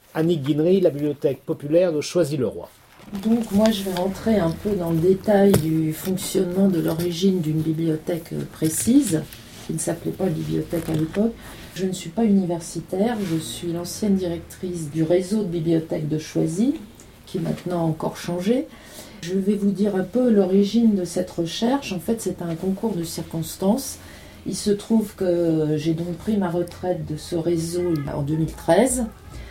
Annick Guinery, la bibliothèque populaire de Choisy-le-Roi. Donc moi je vais rentrer un peu dans le détail du fonctionnement de l'origine d'une bibliothèque précise, qui ne s'appelait pas bibliothèque à l'époque. Je ne suis pas universitaire, je suis l'ancienne directrice du réseau de bibliothèques de Choisy, qui maintenant a encore changé. Je vais vous dire un peu l'origine de cette recherche. En fait, c'est un concours de circonstances. Il se trouve que j'ai donc pris ma retraite de ce réseau en 2013.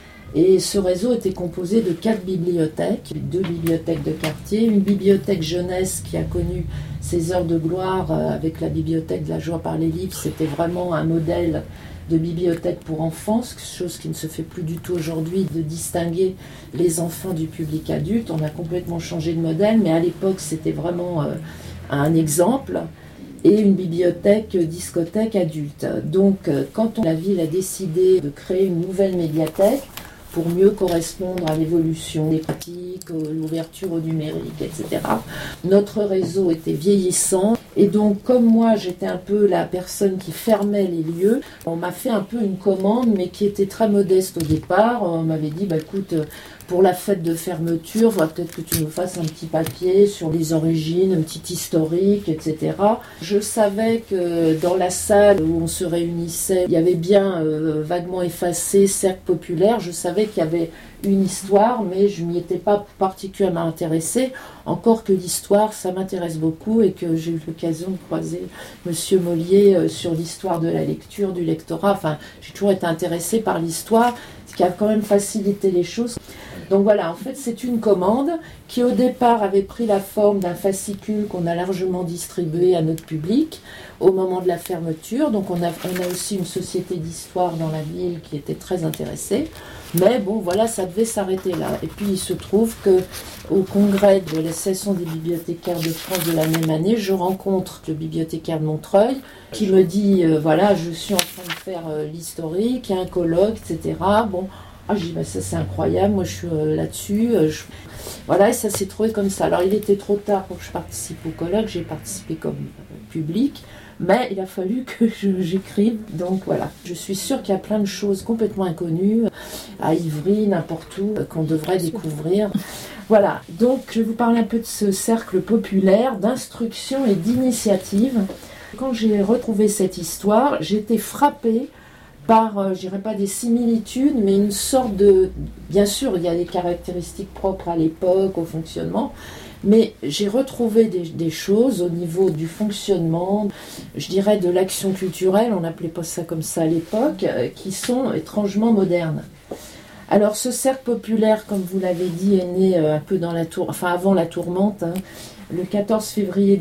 Et ce réseau était composé de 4 bibliothèques, 2 bibliothèques de quartier, une bibliothèque jeunesse qui a connu ses heures de gloire avec la bibliothèque de la joie par les livres. C'était vraiment un modèle de bibliothèque pour enfants, chose qui ne se fait plus du tout aujourd'hui, de distinguer les enfants du public adulte. On a complètement changé de modèle, mais à l'époque c'était vraiment un exemple. Et une bibliothèque discothèque adulte. Donc quand la ville a décidé de créer une nouvelle médiathèque, pour mieux correspondre à l'évolution des pratiques, l'ouverture au numérique, etc. Notre réseau était vieillissant et donc comme moi j'étais un peu la personne qui fermait les lieux, on m'a fait un peu une commande mais qui était très modeste au départ. On m'avait dit écoute, pour la fête de fermeture, il faudra peut-être que tu nous fasses un petit papier sur les origines, un petit historique, etc. Je savais que dans la salle où on se réunissait, il y avait bien vaguement effacé Cercle Populaire. Je savais qu'il y avait une histoire, mais je m'y étais pas particulièrement intéressée. Encore que l'histoire, ça m'intéresse beaucoup et que j'ai eu l'occasion de croiser Monsieur Mollier sur l'histoire de la lecture, du lectorat. Enfin, j'ai toujours été intéressée par l'histoire, ce qui a quand même facilité les choses. Donc voilà, en fait, c'est une commande qui au départ avait pris la forme d'un fascicule qu'on a largement distribué à notre public au moment de la fermeture. Donc on a aussi une société d'histoire dans la ville qui était très intéressée. Mais bon, voilà, ça devait s'arrêter là. Et puis il se trouve qu'au congrès de l'association des bibliothécaires de France de la même année, je rencontre le bibliothécaire de Montreuil qui me dit, voilà, je suis en train de faire l'historique, il y a un colloque, etc. Bon, je dis, ça c'est incroyable, moi je suis là-dessus. Voilà, et ça s'est trouvé comme ça. Alors il était trop tard pour que je participe au colloque, j'ai participé comme public, mais il a fallu que j'écrive. Donc voilà, je suis sûre qu'il y a plein de choses complètement inconnues, à Ivry, n'importe où, qu'on devrait découvrir. Voilà, donc je vais vous parler un peu de ce cercle populaire d'instruction et d'initiative. Quand j'ai retrouvé cette histoire, j'étais frappée par, je dirais pas des similitudes, mais une sorte de... Bien sûr, il y a des caractéristiques propres à l'époque, au fonctionnement, mais j'ai retrouvé des choses au niveau du fonctionnement, je dirais de l'action culturelle, on n'appelait pas ça comme ça à l'époque, qui sont étrangement modernes. Alors ce cercle populaire, comme vous l'avez dit, est né un peu dans avant la tourmente, le 14 février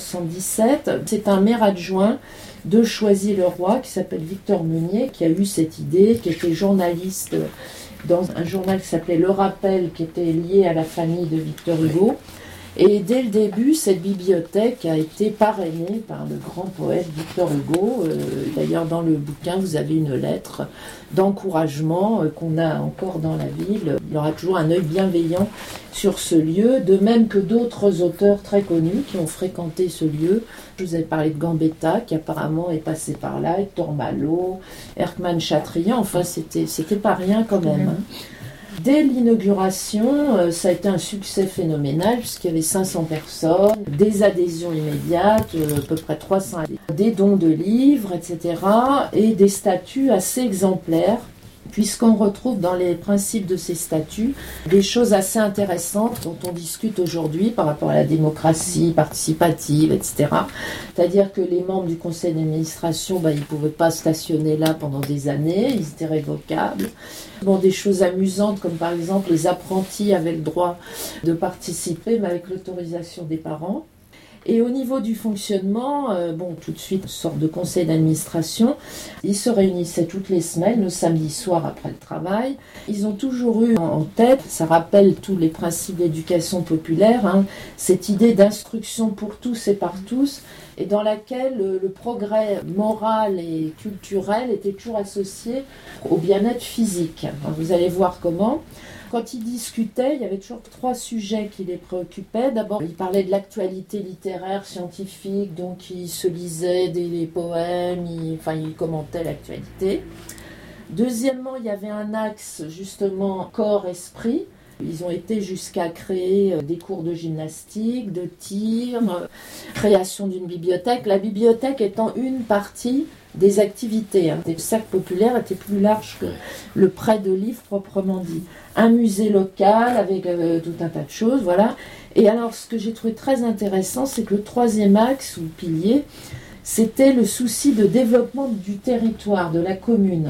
1877. C'est un maire adjoint de Choisy-le-Roi qui s'appelle Victor Meunier, qui a eu cette idée, qui était journaliste dans un journal qui s'appelait Le Rappel, qui était lié à la famille de Victor Hugo. Et dès le début, cette bibliothèque a été parrainée par le grand poète Victor Hugo. D'ailleurs, dans le bouquin, vous avez une lettre d'encouragement qu'on a encore dans la ville. Il aura toujours un œil bienveillant sur ce lieu, de même que d'autres auteurs très connus qui ont fréquenté ce lieu. Je vous avais parlé de Gambetta, qui apparemment est passé par là, Hector Malot, Erckmann Chatrian. Enfin, c'était pas rien quand même. Dès l'inauguration, ça a été un succès phénoménal puisqu'il y avait 500 personnes, des adhésions immédiates, à peu près 300 adhésions, des dons de livres, etc. et des statuts assez exemplaires puisqu'on retrouve dans les principes de ces statuts des choses assez intéressantes dont on discute aujourd'hui par rapport à la démocratie participative, etc. C'est-à-dire que les membres du conseil d'administration, ils ne pouvaient pas stationner là pendant des années, ils étaient révocables. Bon, des choses amusantes comme par exemple les apprentis avaient le droit de participer mais avec l'autorisation des parents. Et au niveau du fonctionnement, tout de suite, une sorte de conseil d'administration. Ils se réunissaient toutes les semaines, le samedi soir après le travail. Ils ont toujours eu en tête, ça rappelle tous les principes d'éducation populaire, cette idée d'instruction pour tous et par tous, et dans laquelle le progrès moral et culturel était toujours associé au bien-être physique. Alors, vous allez voir comment. Quand ils discutaient, il y avait toujours 3 sujets qui les préoccupaient. D'abord, ils parlaient de l'actualité littéraire, scientifique, donc ils se lisaient des poèmes, ils commentaient l'actualité. Deuxièmement, il y avait un axe justement corps-esprit. Ils ont été jusqu'à créer des cours de gymnastique, de tir, création d'une bibliothèque. La bibliothèque étant une partie des activités. Le cercle populaire était plus large que le prêt de livres proprement dit. Un musée local avec tout un tas de choses, voilà. Et alors, ce que j'ai trouvé très intéressant, c'est que le troisième axe ou pilier, c'était le souci de développement du territoire, de la commune,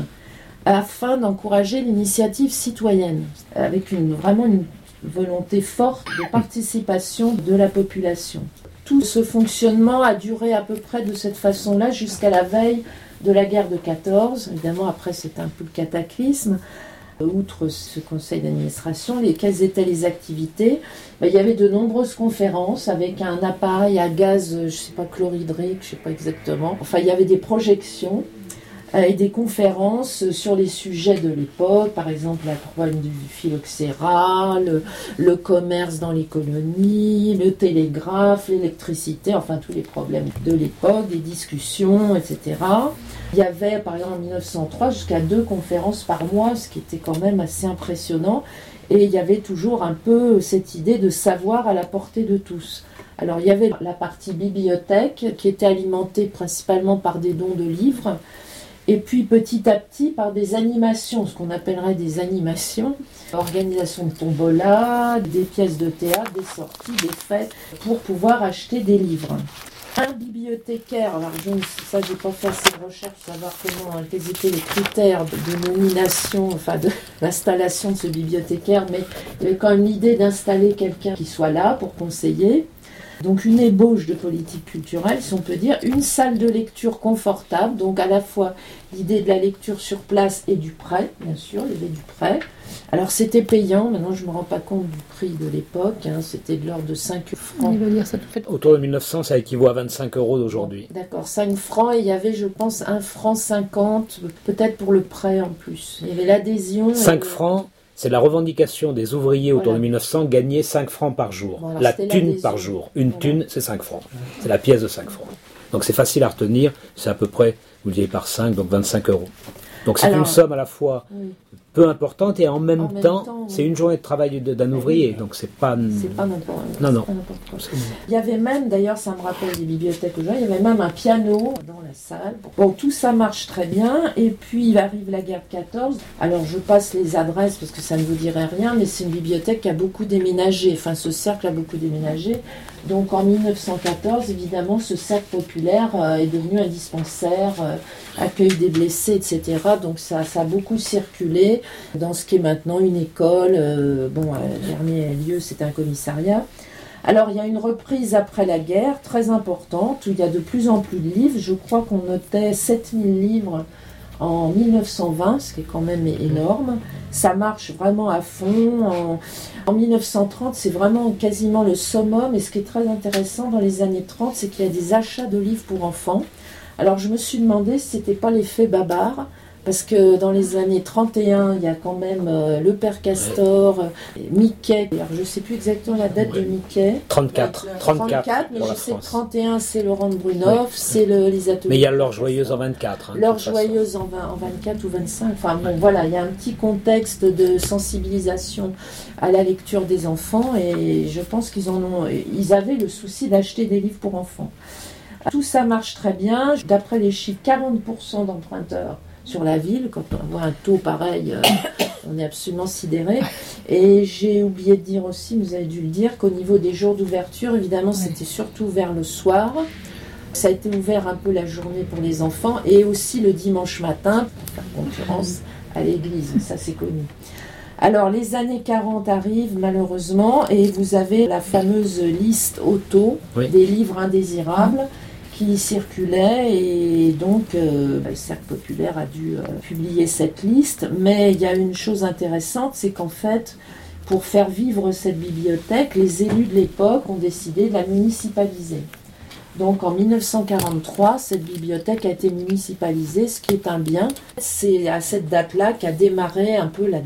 afin d'encourager l'initiative citoyenne, avec vraiment une volonté forte de participation de la population. Tout ce fonctionnement a duré à peu près de cette façon-là jusqu'à la veille de la guerre de 14. Évidemment, après, c'était un peu le cataclysme. Outre ce conseil d'administration, quelles étaient les activités? Il y avait de nombreuses conférences avec un appareil à gaz, je ne sais pas, chlorhydrique, je ne sais pas exactement. Enfin, il y avait des projections et des conférences sur les sujets de l'époque, par exemple la problème du phylloxéra, le commerce dans les colonies, le télégraphe, l'électricité, enfin tous les problèmes de l'époque, des discussions, etc. Il y avait par exemple en 1903 jusqu'à 2 conférences par mois, ce qui était quand même assez impressionnant, et il y avait toujours un peu cette idée de savoir à la portée de tous. Alors il y avait la partie bibliothèque qui était alimentée principalement par des dons de livres, et puis petit à petit par des animations, ce qu'on appellerait des animations, organisation de tombola, des pièces de théâtre, des sorties, des fêtes, pour pouvoir acheter des livres. Un bibliothécaire, alors j'ai pas fait assez de recherche pour savoir quels étaient les critères de nomination, enfin d'installation de ce bibliothécaire, mais il y avait quand même l'idée d'installer quelqu'un qui soit là pour conseiller. Donc une ébauche de politique culturelle, si on peut dire, une salle de lecture confortable, donc à la fois l'idée de la lecture sur place et du prêt, bien sûr, il y avait du prêt. Alors c'était payant, maintenant je ne me rends pas compte du prix de l'époque, c'était de l'ordre de 5 francs. Il veut dire ça tout fait. Autour de 1900, ça équivaut à 25 € d'aujourd'hui. D'accord, 5 francs, et il y avait, je pense, 1 franc 50, peut-être pour le prêt en plus. Il y avait l'adhésion. 5 francs. C'est la revendication des ouvriers autour de 1900, gagner 5 francs par jour. Voilà, la thune par jour. Une thune, c'est 5 francs. C'est la pièce de 5 francs. Donc c'est facile à retenir. C'est à peu près, vous le dites par 5, donc 25 €. Donc c'est une somme à la fois peu importante et en même temps, c'est une journée de travail d'un ouvrier. Donc c'est pas n'importe non. quoi. Il y avait même, d'ailleurs ça me rappelle des bibliothèques aujourd'hui, il y avait même un piano dans la salle. Bon, tout ça marche très bien, et puis il arrive la guerre de 14. Alors je passe les adresses parce que ça ne vous dirait rien, mais c'est une bibliothèque qui a beaucoup déménagé, enfin ce cercle a beaucoup déménagé. Donc en 1914, évidemment, ce cercle populaire est devenu un dispensaire, accueil des blessés, etc. Donc ça a beaucoup circulé dans ce qui est maintenant une école. Le dernier lieu, c'était un commissariat. Alors il y a une reprise après la guerre, très importante, où il y a de plus en plus de livres. Je crois qu'on notait 7000 livres en 1920, ce qui est quand même énorme. Ça marche vraiment à fond. En 1930, c'est vraiment quasiment le summum. Et ce qui est très intéressant dans les années 30, c'est qu'il y a des achats de livres pour enfants. Alors je me suis demandé si c'était pas l'effet Babar, parce que dans les années 31, il y a quand même le Père Castor, Mickey. Alors je ne sais plus exactement la date de Mickey. 34, mais je sais que 31, c'est Laurent de Brunoff, c'est les ateliers. Mais il y a l'Or Joyeuse en 24. L'Or Joyeuse en 24 ou 25. Enfin bon, voilà, il y a un petit contexte de sensibilisation à la lecture des enfants, et je pense ils avaient le souci d'acheter des livres pour enfants. Tout ça marche très bien. D'après les chiffres, 40% d'emprunteurs sur la ville. Quand on voit un taux pareil, on est absolument sidéré. Et j'ai oublié de dire aussi, vous avez dû le dire, qu'au niveau des jours d'ouverture, évidemment, c'était surtout vers le soir. Ça a été ouvert un peu la journée pour les enfants, et aussi le dimanche matin, pour faire concurrence à l'église. Ça, c'est connu. Alors, les années 40 arrivent, malheureusement, et vous avez la fameuse liste auto des livres indésirables qui circulait, et donc le Cercle populaire a dû publier cette liste. Mais il y a une chose intéressante, c'est qu'en fait, pour faire vivre cette bibliothèque, les élus de l'époque ont décidé de la municipaliser. Donc en 1943, cette bibliothèque a été municipalisée, ce qui est un bien. C'est à cette date-là qu'a démarré un peu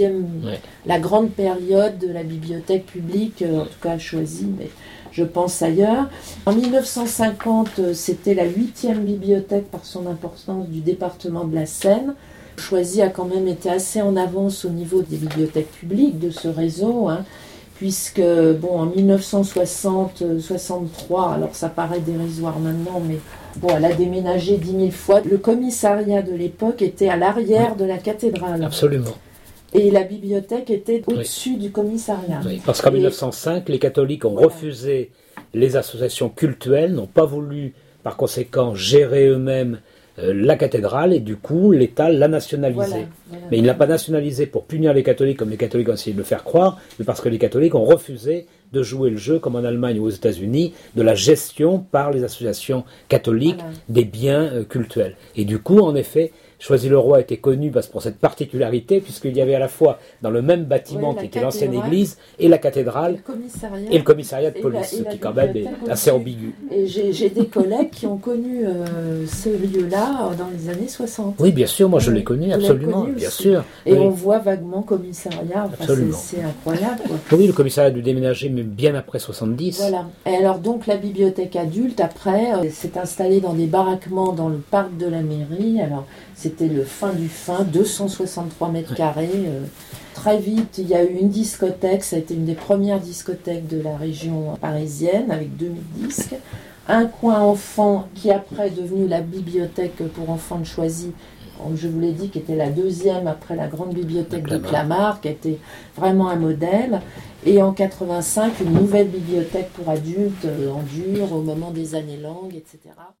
la grande période de la bibliothèque publique, en tout cas choisie, mais je pense ailleurs. En 1950, c'était la 8e bibliothèque par son importance du département de la Seine. Choisy a quand même été assez en avance au niveau des bibliothèques publiques de ce réseau, puisque en 1960-63, alors ça paraît dérisoire maintenant, mais elle a déménagé 10 000 fois. Le commissariat de l'époque était à l'arrière de la cathédrale. Absolument. Et la bibliothèque était au-dessus du commissariat. Oui, parce qu'en 1905, les catholiques ont refusé les associations cultuelles, n'ont pas voulu, par conséquent, gérer eux-mêmes la cathédrale, et du coup, l'État l'a nationalisée. Mais il ne l'a pas nationalisée pour punir les catholiques, comme les catholiques ont essayé de le faire croire, mais parce que les catholiques ont refusé de jouer le jeu, comme en Allemagne ou aux États-Unis, de la gestion par les associations catholiques des biens cultuels. Et du coup, en effet, Choisy-le-Roi était connu pour cette particularité, puisqu'il y avait à la fois dans le même bâtiment qui était l'ancienne église et la cathédrale et le commissariat de police, ce qui quand même est assez ambigu. Et j'ai des collègues qui ont connu ce lieu-là dans les années 60. Oui, bien sûr, moi je l'ai connu, absolument, bien sûr. Et on voit vaguement commissariat, c'est incroyable. Oui, le commissariat a dû déménager, mais bien après 70. Voilà. Et alors donc la bibliothèque adulte, après, s'est installée dans des baraquements dans le parc de la mairie. Alors c'était le fin du fin, 263 mètres carrés. Très vite, il y a eu une discothèque, ça a été une des premières discothèques de la région parisienne, avec 2000 disques. Un coin enfant qui après est devenu la bibliothèque pour enfants de Choisy, je vous l'ai dit, qui était la deuxième après la grande bibliothèque de Clamart, qui était vraiment un modèle. Et en 85, une nouvelle bibliothèque pour adultes en dur au moment des années langues, etc.